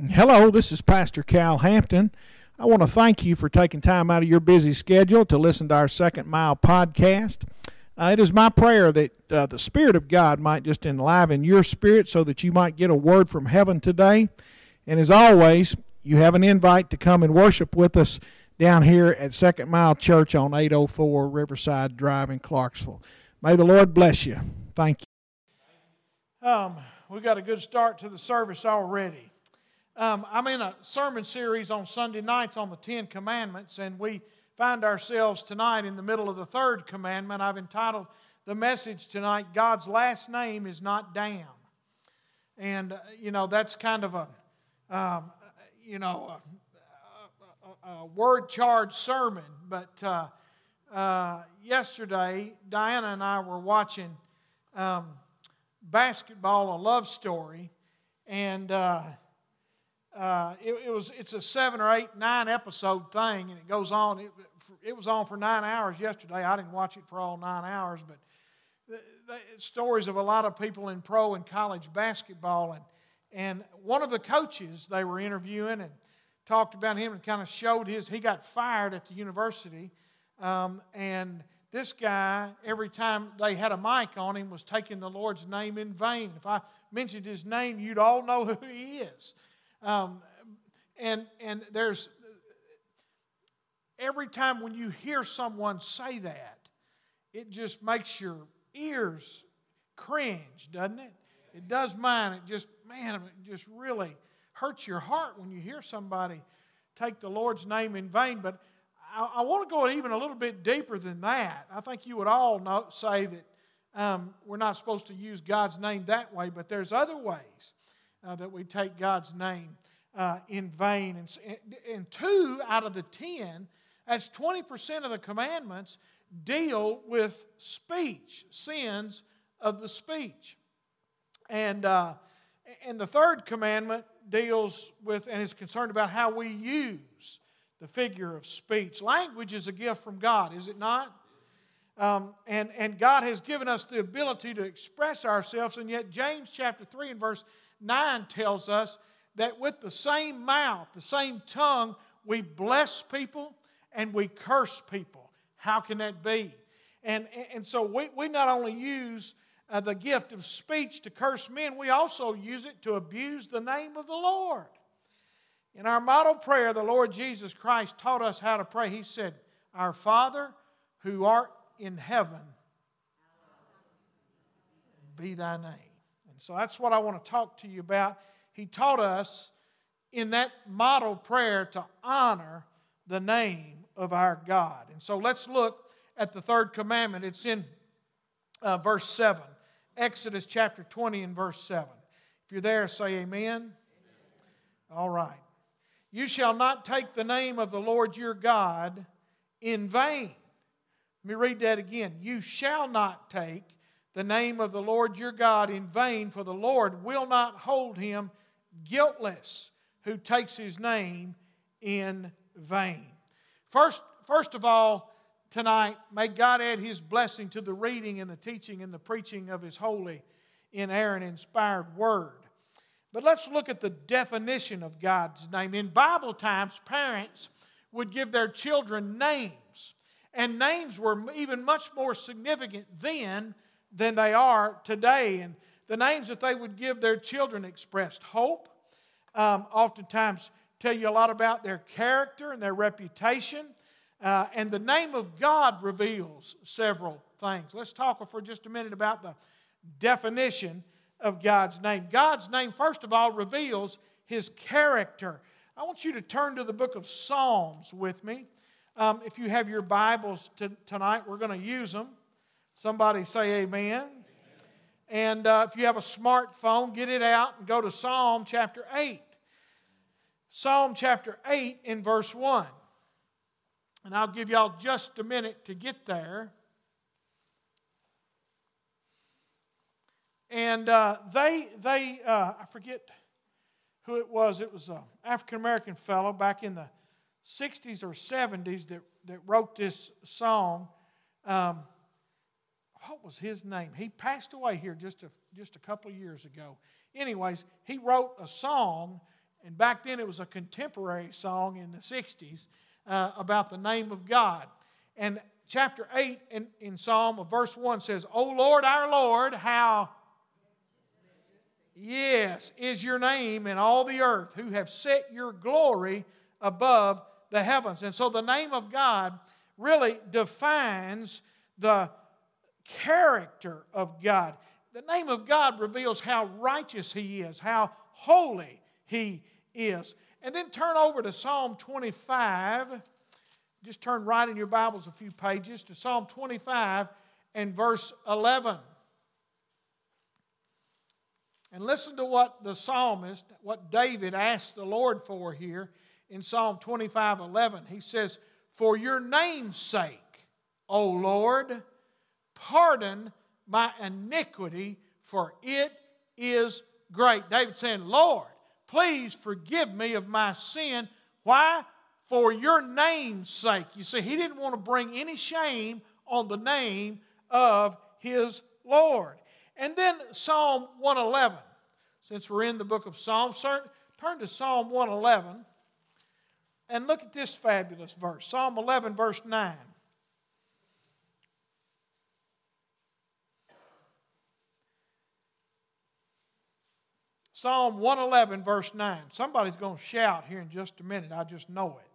Hello, this is Pastor Cal Hampton. I want to thank you for taking time out of your busy schedule to listen to our Second Mile podcast. It is my prayer that the Spirit of God might just enliven your spirit so that you might get a word from heaven today. And as always, you have an invite to come and worship with us down here at Second Mile Church on 804 Riverside Drive in Clarksville. May the Lord bless you. Thank you. We got a good start to the service already. I'm in a sermon series on Sunday nights on the Ten Commandments, and we find ourselves tonight in the middle of the third commandment. I've entitled the message tonight, God's Last Name is Not Damn. And, that's kind of a word-charged sermon. But yesterday, Diana and I were watching basketball, a love story, and it's a 7 or 8, 9 episode thing, and it goes on. It was on for 9 hours yesterday. I didn't watch it for all 9 hours, but the stories of a lot of people in pro and college basketball, and one of the coaches they were interviewing and talked about him and kind of showed he got fired at the university, and this guy, every time they had a mic on him, was taking the Lord's name in vain. If I mentioned his name, you'd all know who he is. And there's, every time when you hear someone say that, it just makes your ears cringe, doesn't it? It does mine. It just really hurts your heart when you hear somebody take the Lord's name in vain. But I want to go even a little bit deeper than that. I think you would all say that we're not supposed to use God's name that way, but there's other ways that we take God's name in vain. And 2 out of the 10, that's 20% of the commandments, deal with speech, sins of the speech. And the third commandment deals with and is concerned about how we use the figure of speech. Language is a gift from God, is it not? And God has given us the ability to express ourselves, and yet James chapter 3 and verse 9 tells us that with the same mouth, the same tongue, we bless people and we curse people. How can that be? And so we not only use the gift of speech to curse men, we also use it to abuse the name of the Lord. In our model prayer, the Lord Jesus Christ taught us how to pray. He said, "Our Father who art in heaven, be thy name." And so that's what I want to talk to you about. He taught us in that model prayer to honor the name of our God. And so let's look at the third commandment. It's in verse 7. Exodus chapter 20 and verse 7. If you're there, say amen. Amen. All right. "You shall not take the name of the Lord your God in vain." Let me read that again. "You shall not take the name of the Lord your God in vain, for the Lord will not hold him guiltless who takes his name in vain." First of all, tonight, may God add his blessing to the reading and the teaching and the preaching of his holy, inerrant-inspired word. But let's look at the definition of God's name. In Bible times, parents would give their children names. And names were even much more significant then than they are today. And the names that they would give their children expressed hope, oftentimes tell you a lot about their character and their reputation. And the name of God reveals several things. Let's talk for just a minute about the definition of God's name. God's name, first of all, reveals his character. I want you to turn to the book of Psalms with me. If you have your Bibles tonight, we're going to use them. Somebody say amen. Amen. And if you have a smartphone, get it out and go to Psalm chapter 8. Psalm chapter 8 in verse 1. And I'll give y'all just a minute to get there. And I forget who it was. It was an African-American fellow back in the 60s or 70s that wrote this song. What was his name? He passed away here just a couple of years ago. Anyways, he wrote a song And back then it was a contemporary song in the 60s about the name of God. And chapter 8 in Psalm, verse 1 says, O Lord, our Lord, how... Yes, is your name in all the earth, who have set your glory above the heavens. And so the name of God really defines the character of God. The name of God reveals how righteous He is, how holy He is. And then turn over to Psalm 25. Just turn right in your Bibles a few pages to Psalm 25 and verse 11. And listen to what the psalmist, what David asked the Lord for here in Psalm 25:11. He says, For your name's sake, O Lord, pardon my iniquity, for it is great. David saying, Lord, please forgive me of my sin. Why? For your name's sake. You see, he didn't want to bring any shame on the name of his Lord. And then Psalm 111. Since we're in the book of Psalms, turn to Psalm 111 and look at this fabulous verse. Psalm 11, verse 9. Psalm 111, verse 9. Somebody's going to shout here in just a minute. I just know it.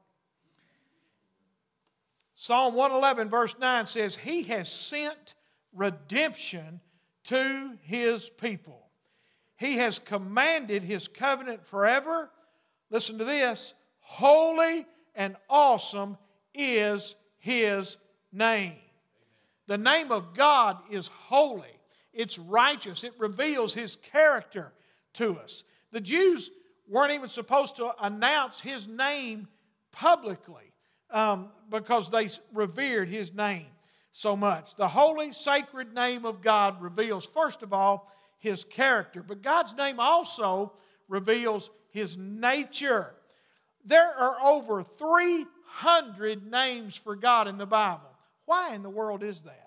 Psalm 111, verse 9 says, He has sent redemption to His people. He has commanded His covenant forever. Listen to this. Holy and awesome is His name. The name of God is holy. It's righteous. It reveals His character to us. The Jews weren't even supposed to announce His name publicly because they revered His name so much. The holy, sacred name of God reveals, first of all, His character. But God's name also reveals His nature. There are over 300 names for God in the Bible. Why in the world is that?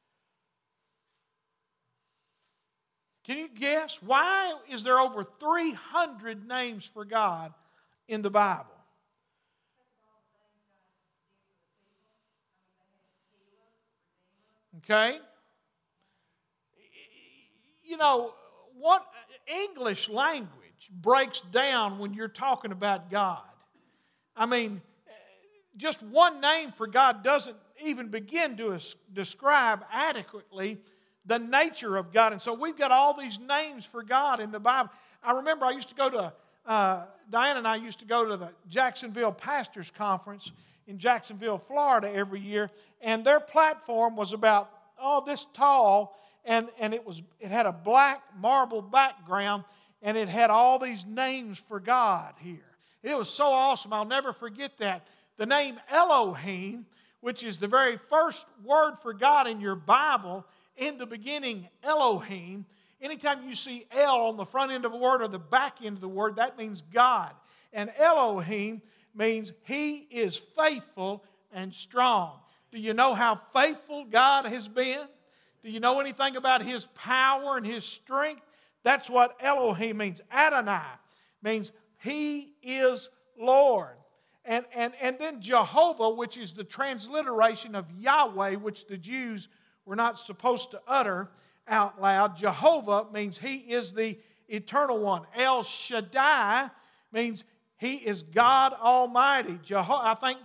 Can you guess? Why is there over 300 names for God in the Bible? Okay? You know, what English language breaks down when you're talking about God. I mean, just one name for God doesn't even begin to describe adequately the nature of God. And so we've got all these names for God in the Bible. I remember I used to go to, Diane and I used to go to the Jacksonville Pastors Conference in Jacksonville, Florida every year. And their platform was about, this tall. And it had a black marble background. And it had all these names for God here. It was so awesome. I'll never forget that. The name Elohim, which is the very first word for God in your Bible, in the beginning, Elohim. Anytime you see El on the front end of a word or the back end of the word, that means God. And Elohim means He is faithful and strong. Do you know how faithful God has been? Do you know anything about His power and His strength? That's what Elohim means. Adonai means He is Lord. And then Jehovah, which is the transliteration of Yahweh, which the Jews were not supposed to utter out loud. Jehovah means He is the eternal one. El Shaddai means He is God Almighty. I think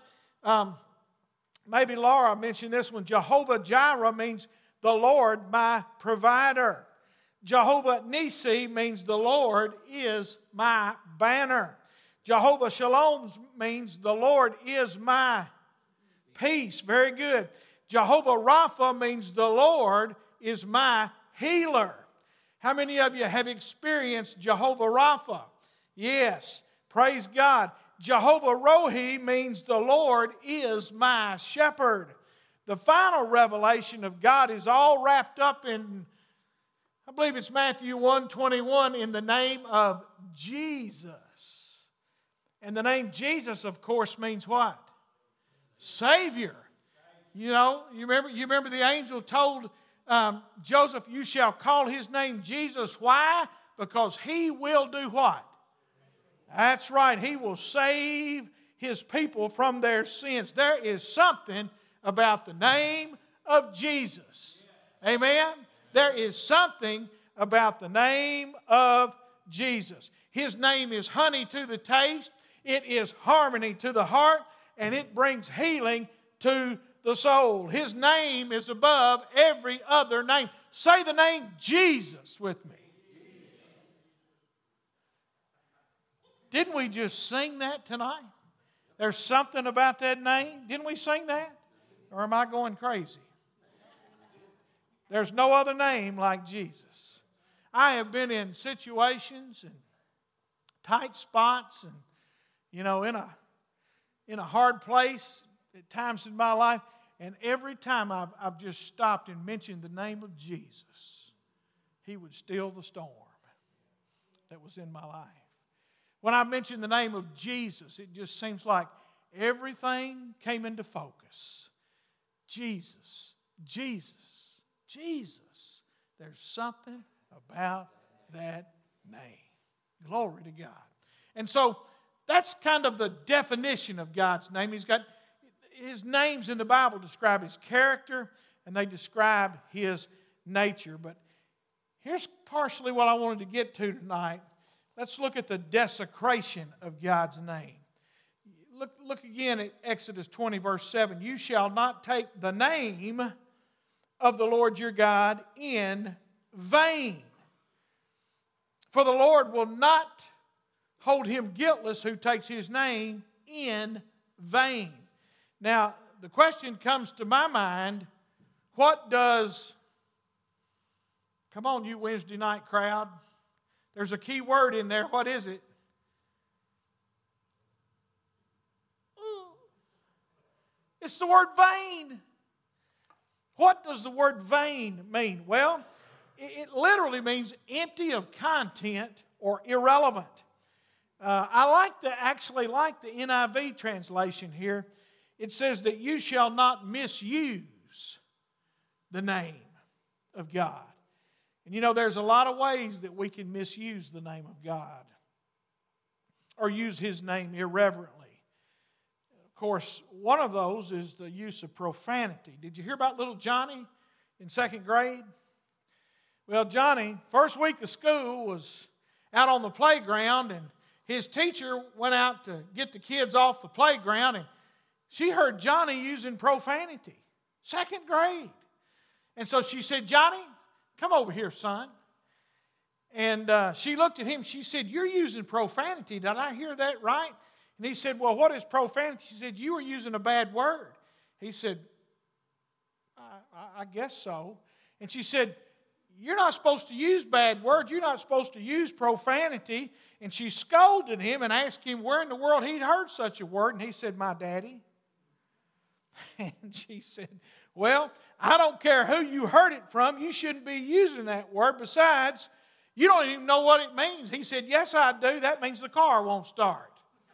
maybe Laura mentioned this one. Jehovah Jireh means the Lord my provider. Jehovah Nissi means the Lord is my banner. Jehovah Shalom means the Lord is my peace. Very good. Jehovah Rapha means the Lord is my healer. How many of you have experienced Jehovah Rapha? Yes. Praise God. Jehovah Rohi means the Lord is my shepherd. The final revelation of God is all wrapped up in, I believe it's Matthew 1:21, in the name of Jesus. And the name Jesus, of course, means what? Savior. You know, you remember the angel told Joseph, you shall call his name Jesus. Why? Because he will do what? That's right. He will save His people from their sins. There is something about the name of Jesus. Amen? There is something about the name of Jesus. His name is honey to the taste. It is harmony to the heart. And it brings healing to the soul. His name is above every other name. Say the name Jesus with me. Didn't we just sing that tonight? There's something about that name. Didn't we sing that? Or am I going crazy? There's no other name like Jesus. I have been in situations and tight spots and, in a hard place at times in my life. And every time I've just stopped and mentioned the name of Jesus, He would still the storm that was in my life. When I mention the name of Jesus, it just seems like everything came into focus. Jesus, Jesus, Jesus. There's something about that name. Glory to God. And so that's kind of the definition of God's name. His names in the Bible describe His character and they describe His nature. But here's partially what I wanted to get to tonight. Let's look at the desecration of God's name. Look again at Exodus 20, verse 7. You shall not take the name of the Lord your God in vain. For the Lord will not hold him guiltless who takes His name in vain. Now, the question comes to my mind, come on, you Wednesday night crowd. There's a key word in there. What is it? It's the word vain. What does the word vain mean? Well, it literally means empty of content or irrelevant. I actually like the NIV translation here. It says that you shall not misuse the name of God. And there's a lot of ways that we can misuse the name of God or use His name irreverently. Of course, one of those is the use of profanity. Did you hear about little Johnny in second grade? Well, Johnny, first week of school, was out on the playground, and his teacher went out to get the kids off the playground, and she heard Johnny using profanity. Second grade. And so she said, Johnny, come over here, son. And she looked at him. She said, you're using profanity. Did I hear that right? And he said, well, what is profanity? She said, you were using a bad word. He said, I guess so. And she said, you're not supposed to use bad words. You're not supposed to use profanity. And she scolded him and asked him where in the world he'd heard such a word. And he said, my daddy. And she said, well, I don't care who you heard it from. You shouldn't be using that word. Besides, you don't even know what it means. He said, yes, I do. That means the car won't start.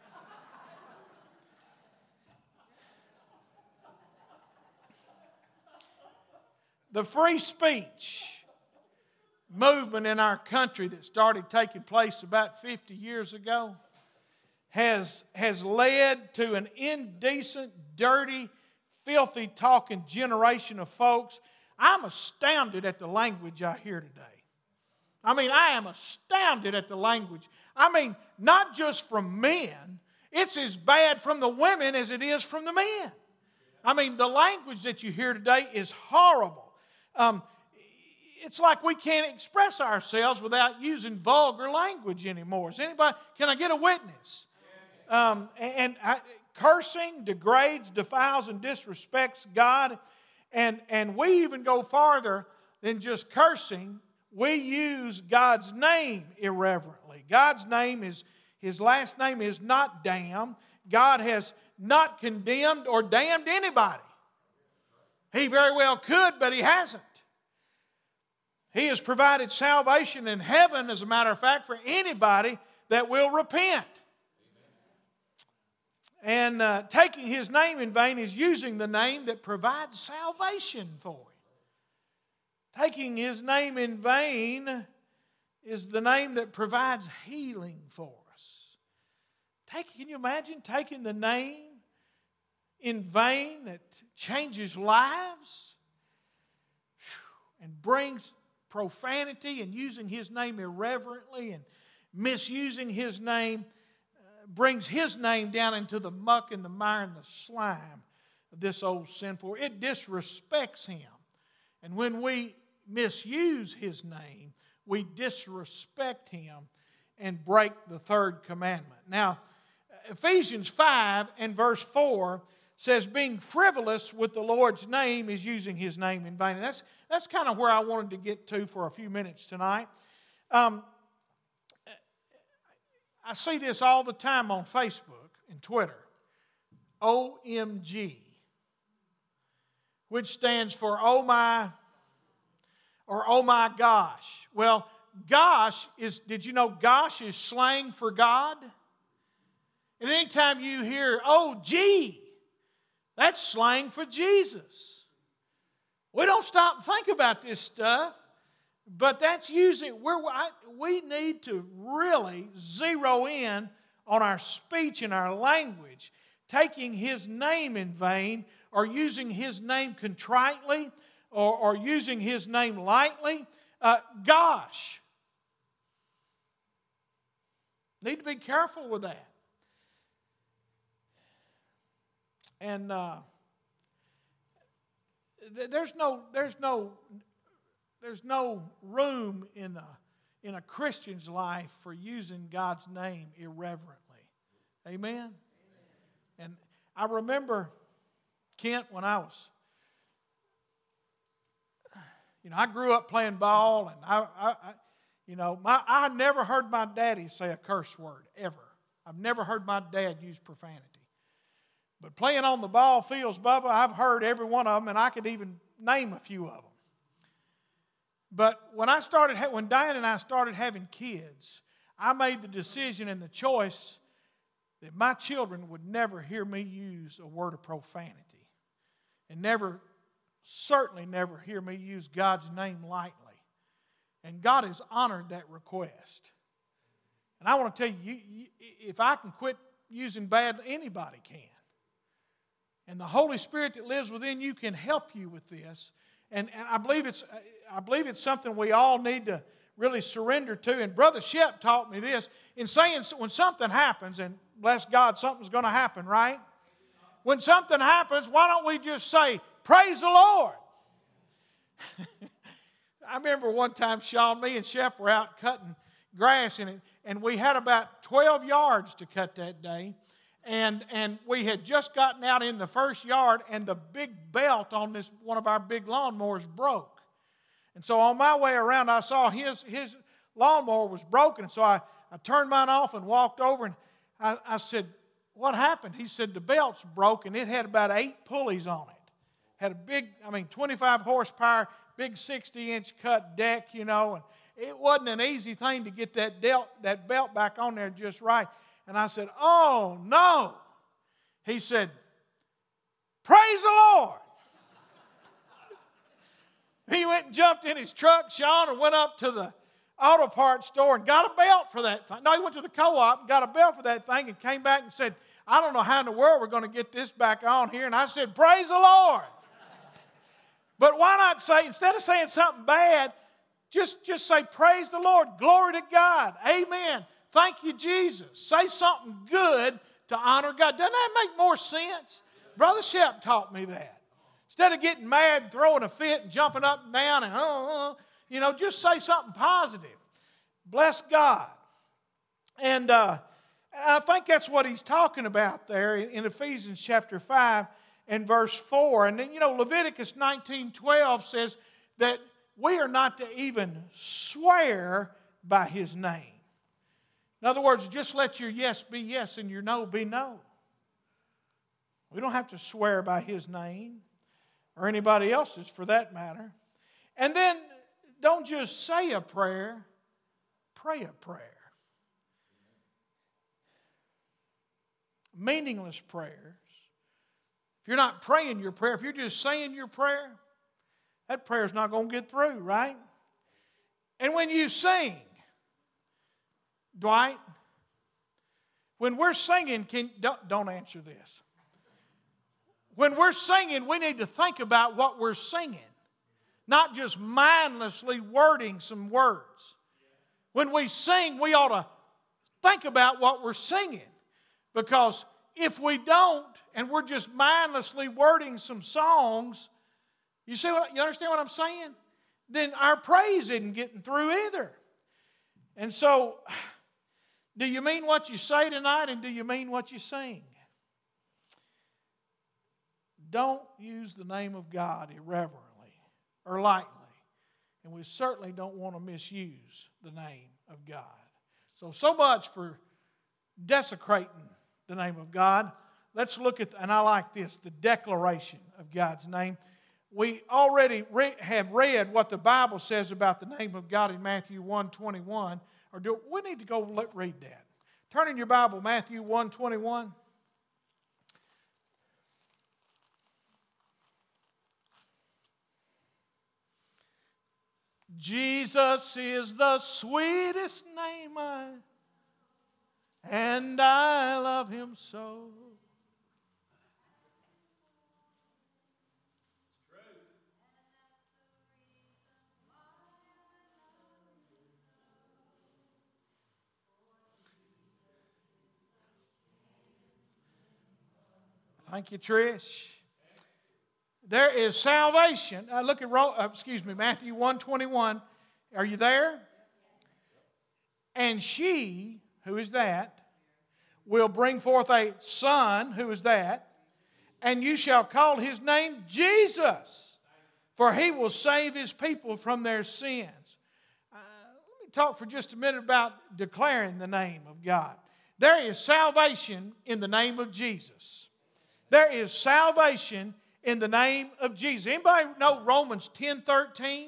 The free speech movement in our country that started taking place about 50 years ago has led to an indecent, dirty, filthy talking generation of folks. I'm astounded at the language I hear today. I am astounded at the language. Not just from men. It's as bad from the women as it is from the men. The language that you hear today is horrible. It's like we can't express ourselves without using vulgar language anymore. Can I get a witness? Cursing degrades, defiles, and disrespects God. And we even go farther than just cursing. We use God's name irreverently. God's name His last name is not damn. God has not condemned or damned anybody. He very well could, but He hasn't. He has provided salvation in heaven, as a matter of fact, for anybody that will repent. And taking His name in vain is using the name that provides salvation for you. Taking His name in vain is the name that provides healing for us. Can you imagine taking the name in vain that changes lives and brings profanity, and using His name irreverently and misusing His name brings His name down into the muck and the mire and the slime of this old sinful. It disrespects Him. And when we misuse His name, we disrespect Him and break the third commandment. Now, Ephesians 5 and verse 4 says, being frivolous with the Lord's name is using His name in vain. And that's kind of where I wanted to get to for a few minutes tonight. I see this all the time on Facebook and Twitter. OMG, which stands for oh my, or oh my gosh. Well, gosh did you know gosh is slang for God? And anytime you hear, oh gee, that's slang for Jesus. We don't stop and think about this stuff, but that's usually where we need to really zero in on our speech and our language. Taking His name in vain, or using His name contritely, or using His name lightly. Gosh. Need to be careful with that. And there's no room in a Christian's life for using God's name irreverently. Amen? And I remember, Kent, when I was, I grew up playing ball, and I never heard my daddy say a curse word, ever. I've never heard my dad use profanity. But playing on the ball fields, Bubba, I've heard every one of them, and I could even name a few of them. But when Diane and I started having kids, I made the decision and the choice that my children would never hear me use a word of profanity, and certainly never hear me use God's name lightly. And God has honored that request. And I want to tell you, if I can quit using bad, anybody can. And the Holy Spirit that lives within you can help you with this. And I believe it's something we all need to really surrender to. And Brother Shep taught me this in saying when something happens, and bless God, something's going to happen, right? When something happens, why don't we just say, praise the Lord? I remember one time, Sean, me and Shep were out cutting grass, and we had about 12 yards to cut that day. And we had just gotten out in the first yard, and the big belt on one of our big lawnmowers broke. And so on my way around, I saw his lawnmower was broken. So I turned mine off and walked over, and I said, what happened? He said, the belt's broken. It had about 8 pulleys on it. Had a big, 25 horsepower, big 60-inch cut deck, and it wasn't an easy thing to get that belt back on there just right. And I said, oh, no. He said, praise the Lord. He went and jumped in his truck, Sean, and went up to the auto parts store and got a belt for that thing. No, he went to the co-op and got a belt for that thing and came back and said, I don't know how in the world we're going to get this back on here. And I said, praise the Lord. But why not say, instead of saying something bad, just say, praise the Lord, glory to God, amen. Thank you, Jesus. Say something good to honor God. Doesn't that make more sense? Brother Shep taught me that. Instead of getting mad, throwing a fit, and jumping up and down, and just say something positive. Bless God. And I think that's what he's talking about there in Ephesians chapter 5 and verse 4. And then, Leviticus 19:12 says that we are not to even swear by His name. In other words, just let your yes be yes and your no be no. We don't have to swear by His name or anybody else's for that matter. And then don't just say a prayer, pray a prayer. Meaningless prayers. If you're not praying your prayer, if you're just saying your prayer, that prayer's not going to get through, right? And when you sing, Dwight, When we're singing, don't answer this. When we're singing, we need to think about what we're singing, not just mindlessly wording some words. When we sing, we ought to think about what we're singing, because if we don't, and we're just mindlessly wording some songs, you understand what I'm saying? Then our praise isn't getting through either. And so, do you mean what you say tonight, and do you mean what you sing? Don't use the name of God irreverently or lightly. And we certainly don't want to misuse the name of God. So much for desecrating the name of God. Let's look at, and I like this, the declaration of God's name. We already have read what the Bible says about the name of God in Matthew 1:21. We need to go read that. Turn in your Bible, Matthew 1:21. Jesus is the sweetest name and I love Him so. Thank you, Trish. There is salvation. Look at Matthew 1:21. Are you there? And she, who is that, will bring forth a son, who is that, and you shall call his name Jesus, for he will save his people from their sins. Let me talk for just a minute about declaring the name of God. There is salvation in the name of Jesus. There is salvation in the name of Jesus. Anybody know Romans 10:13?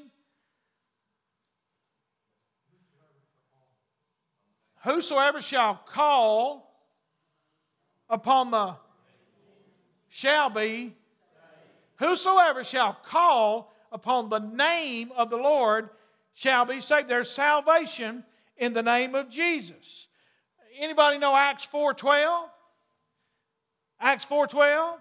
Whosoever shall call upon the shall be. Whosoever shall call upon the name of the Lord shall be saved. There's salvation in the name of Jesus. Anybody know Acts 4:12? Acts 4:12.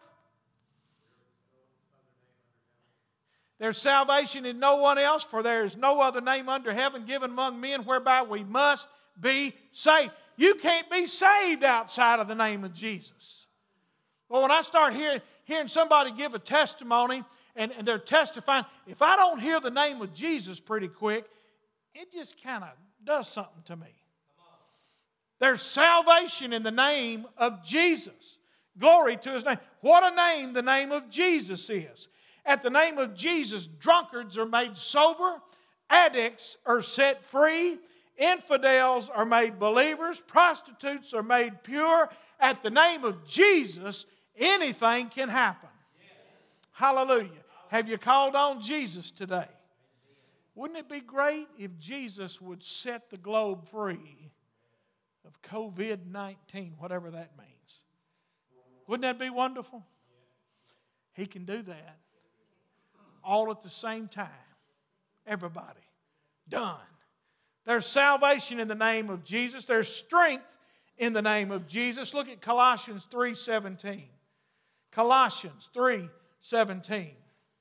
There's salvation in no one else, for there is no other name under heaven given among men whereby we must be saved. You can't be saved outside of the name of Jesus. Well, when I start hearing somebody give a testimony and they're testifying, if I don't hear the name of Jesus pretty quick, it just kind of does something to me. There's salvation in the name of Jesus. Glory to His name. What a name the name of Jesus is. At the name of Jesus, drunkards are made sober, addicts are set free, infidels are made believers, prostitutes are made pure. At the name of Jesus, anything can happen. Hallelujah. Have you called on Jesus today? Wouldn't it be great if Jesus would set the globe free of COVID-19, whatever that means? Wouldn't that be wonderful? He can do that. All at the same time. Everybody. Done. There's salvation in the name of Jesus. There's strength in the name of Jesus. Look at Colossians 3:17. Colossians 3:17.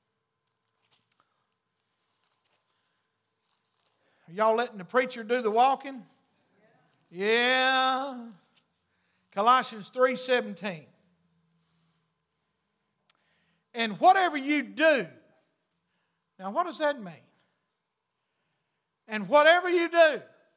Are y'all letting the preacher do the walking? Yeah. Colossians 3:17. And whatever you do. Now, what does that mean? And whatever you do,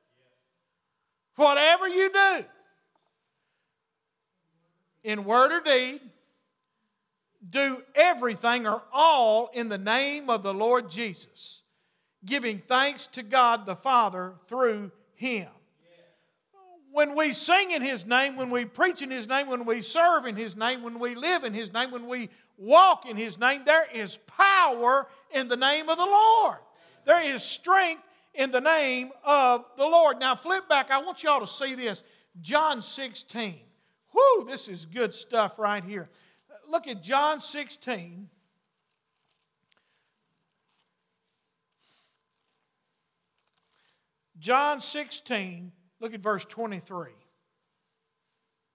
in word or deed, do everything or all in the name of the Lord Jesus, giving thanks to God the Father through Him. When we sing in His name, when we preach in His name, when we serve in His name, when we live in His name, when we walk in His name, there is power in the name of the Lord. There is strength in the name of the Lord. Now flip back. I want you all to see this. John 16. Whoo, this is good stuff right here. Look at John 16. John 16, look at verse 23.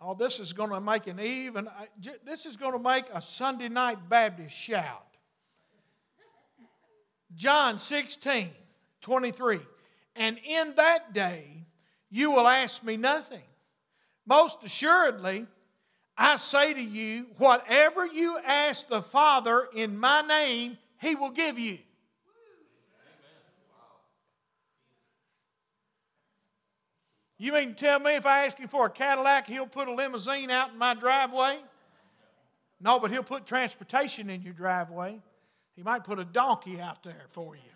Oh, this is going to make this is going to make a Sunday night Baptist shout. John 16:23. And in that day you will ask me nothing. Most assuredly, I say to you, whatever you ask the Father in my name, He will give you. You mean to tell me if I ask Him for a Cadillac, He'll put a limousine out in my driveway? No, but He'll put transportation in your driveway. He might put a donkey out there for you.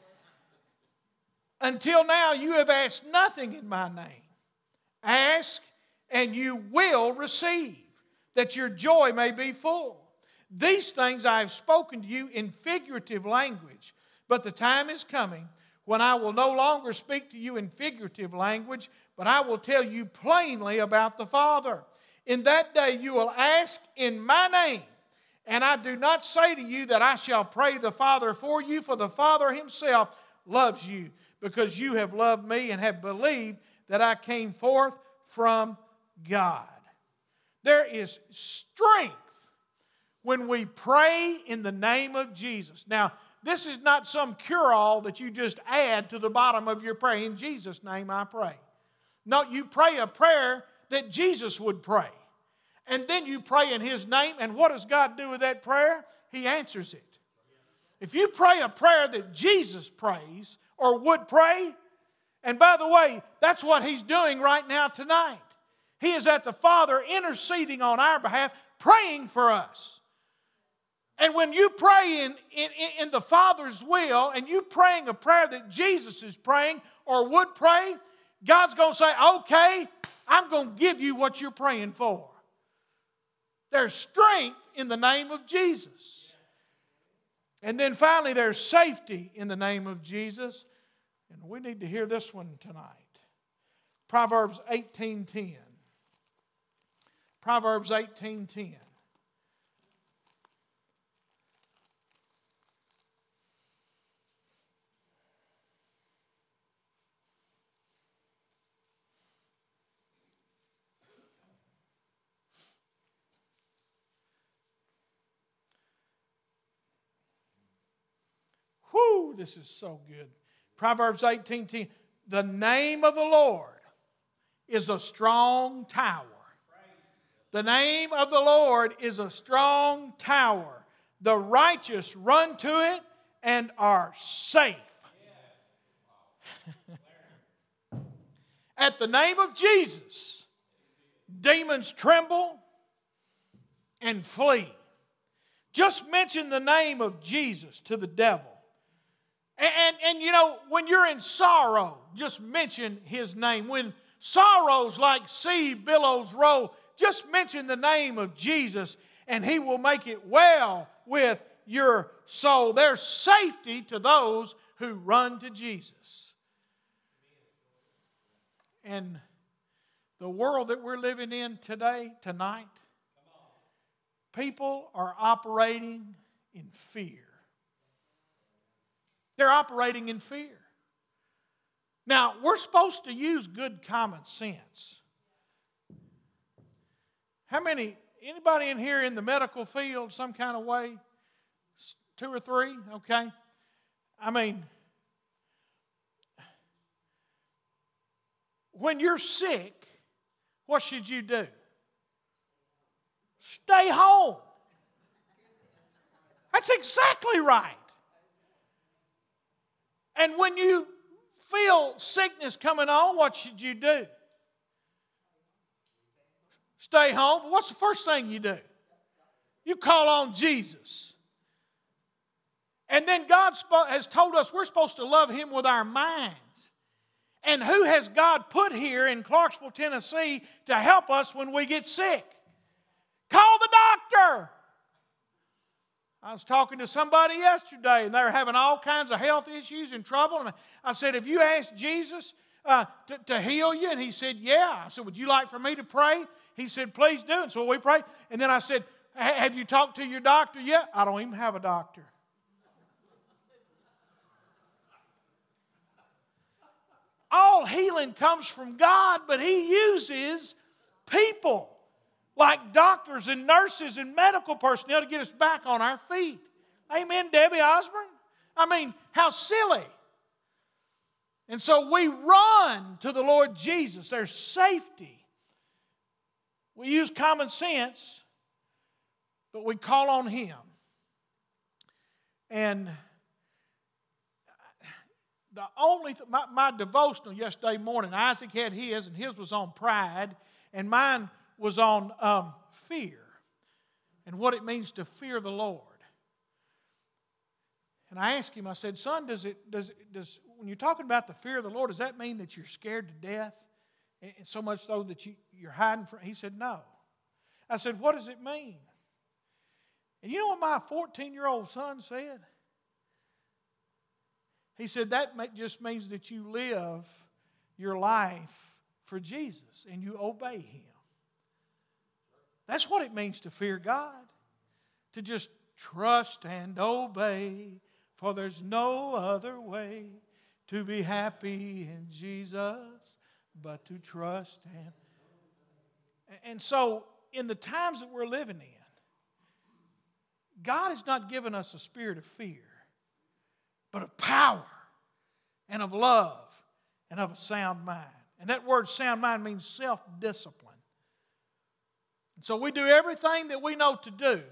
Until now, you have asked nothing in my name. Ask, and you will receive, that your joy may be full. These things I have spoken to you in figurative language, but the time is coming when I will no longer speak to you in figurative language, but I will tell you plainly about the Father. In that day you will ask in my name, and I do not say to you that I shall pray the Father for you, for the Father Himself loves you, because you have loved me and have believed that I came forth from God. There is strength when we pray in the name of Jesus. Now, this is not some cure-all that you just add to the bottom of your prayer. In Jesus' name I pray. No, you pray a prayer that Jesus would pray. And then you pray in His name, and what does God do with that prayer? He answers it. If you pray a prayer that Jesus prays or would pray, and by the way, that's what He's doing right now tonight. He is at the Father interceding on our behalf, praying for us. And when you pray in the Father's will, and you praying a prayer that Jesus is praying or would pray, God's going to say, okay, I'm going to give you what you're praying for. There's strength in the name of Jesus. And then finally, there's safety in the name of Jesus. And we need to hear this one tonight. Proverbs 18:10. Proverbs 18:10. Whoo, this is so good. Proverbs 18:10. The name of the Lord is a strong tower. The name of the Lord is a strong tower. The righteous run to it and are safe. At the name of Jesus, demons tremble and flee. Just mention the name of Jesus to the devil. And you know, when you're in sorrow, just mention His name. When sorrows like sea billows roll, just mention the name of Jesus and He will make it well with your soul. There's safety to those who run to Jesus. And the world that we're living in tonight, people are operating in fear. They're operating in fear. Now, we're supposed to use good common sense. Anybody in here in the medical field some kind of way? 2 or 3, okay? I mean, when you're sick, what should you do? Stay home. That's exactly right. And when you feel sickness coming on, what should you do? Stay home. But what's the first thing you do? You call on Jesus. And then God has told us we're supposed to love Him with our minds. And who has God put here in Clarksville, Tennessee to help us when we get sick? Call the doctor. I was talking to somebody yesterday, and they were having all kinds of health issues and trouble. And I said, have you asked Jesus to heal you? And he said, yeah. I said, would you like for me to pray? He said, please do. And so we prayed. And then I said, have you talked to your doctor yet? I don't even have a doctor. All healing comes from God, but He uses people. like doctors and nurses and medical personnel to get us back on our feet. Amen, Debbie Osborne? I mean, how silly. And so we run to the Lord Jesus. There's safety. We use common sense, but we call on Him. And the only my devotional yesterday morning, Isaac had his, and his was on pride, and mine was on fear and what it means to fear the Lord. And I asked him, I said, son, does when you're talking about the fear of the Lord, does that mean that you're scared to death? And so much so that you're hiding from? He said, no. I said, what does it mean? And you know what my 14-year-old son said? He said, that just means that you live your life for Jesus and you obey Him. That's what it means to fear God. To just trust and obey, for there's no other way to be happy in Jesus but to trust and so in the times that we're living in, God has not given us a spirit of fear, but of power and of love and of a sound mind. And that word sound mind means self-discipline. And so we do everything that we know to do,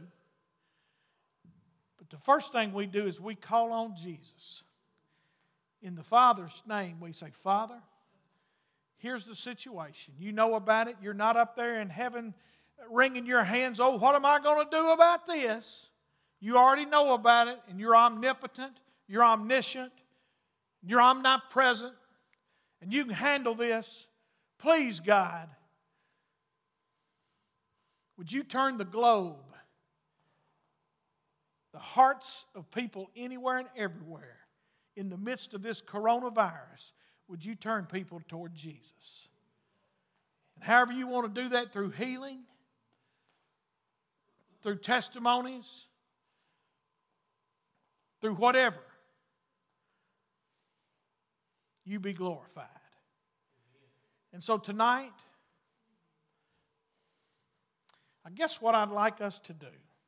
but the first thing we do is we call on Jesus. In the Father's name, we say, Father, here's the situation. You know about it. You're not up there in heaven wringing your hands, oh, what am I going to do about this? You already know about it, and you're omnipotent, you're omniscient, you're omnipresent, and you can handle this. Please, God, would you turn the globe, the hearts of people anywhere and everywhere, in the midst of this coronavirus, would you turn people toward Jesus? And however you want to do that, through healing, through testimonies, through whatever, you be glorified. And so tonight, I guess what I'd like us to do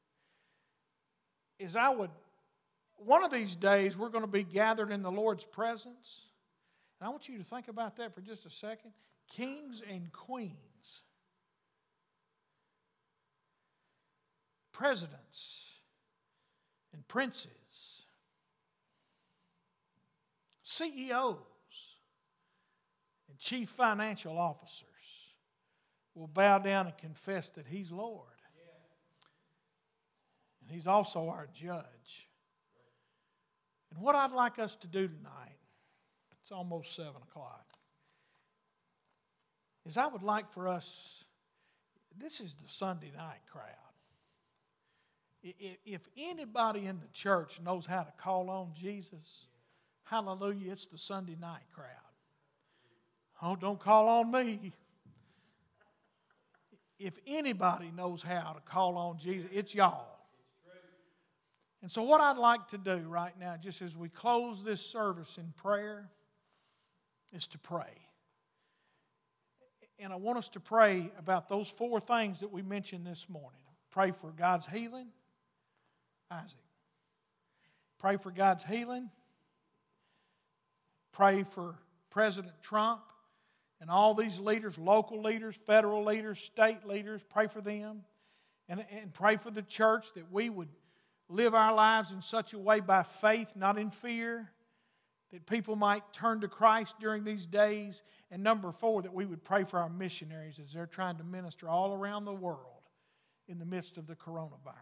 is one of these days we're going to be gathered in the Lord's presence. And I want you to think about that for just a second. Kings and queens, presidents and princes, CEOs and chief financial officers will bow down and confess that He's Lord. And He's also our judge. And what I'd like us to do tonight, it's almost 7 o'clock, is I would like for us, this is the Sunday night crowd. If anybody in the church knows how to call on Jesus, hallelujah, it's the Sunday night crowd. Oh, don't call on me. If anybody knows how to call on Jesus, it's y'all. And so what I'd like to do right now, just as we close this service in prayer, is to pray. And I want us to pray about those 4 things that we mentioned this morning. Pray for God's healing. Isaac. Pray for God's healing. Pray for President Trump and all these leaders, local leaders, federal leaders, state leaders. Pray for them. And pray for the church that we would live our lives in such a way by faith, not in fear, that people might turn to Christ during these days. And number 4, that we would pray for our missionaries as they're trying to minister all around the world in the midst of the coronavirus.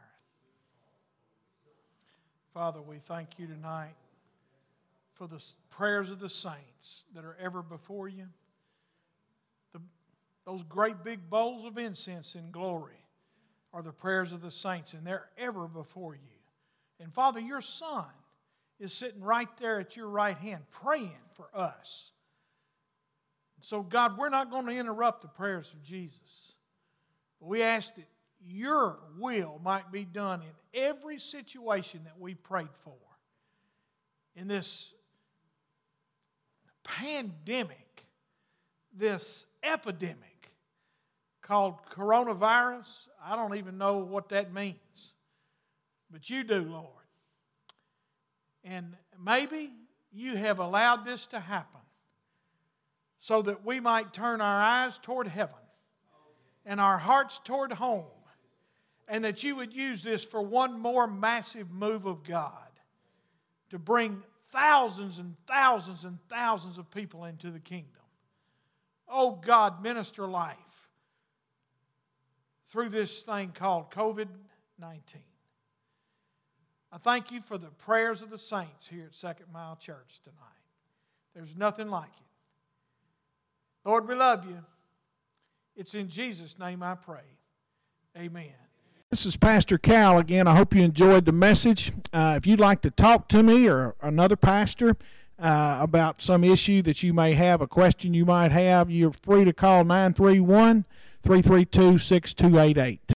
Father, we thank You tonight for the prayers of the saints that are ever before You. Those great big bowls of incense in glory are the prayers of the saints, and they're ever before You. And Father, Your Son is sitting right there at Your right hand praying for us. So God, we're not going to interrupt the prayers of Jesus. But we ask that Your will might be done in every situation that we prayed for. In this pandemic, this epidemic called coronavirus. I don't even know what that means. But you do, Lord. And maybe you have allowed this to happen so that we might turn our eyes toward heaven and our hearts toward home, and that you would use this for one more massive move of God to bring thousands and thousands and thousands of people into the kingdom. Oh God, minister life through this thing called COVID-19. I thank you for the prayers of the saints here at Second Mile Church tonight. There's nothing like it. Lord, we love you. It's in Jesus' name I pray. Amen. This is Pastor Cal again. I hope you enjoyed the message. If you'd like to talk to me or another pastor about some issue that you may have, a question you might have, you're free to call 931-332-6288.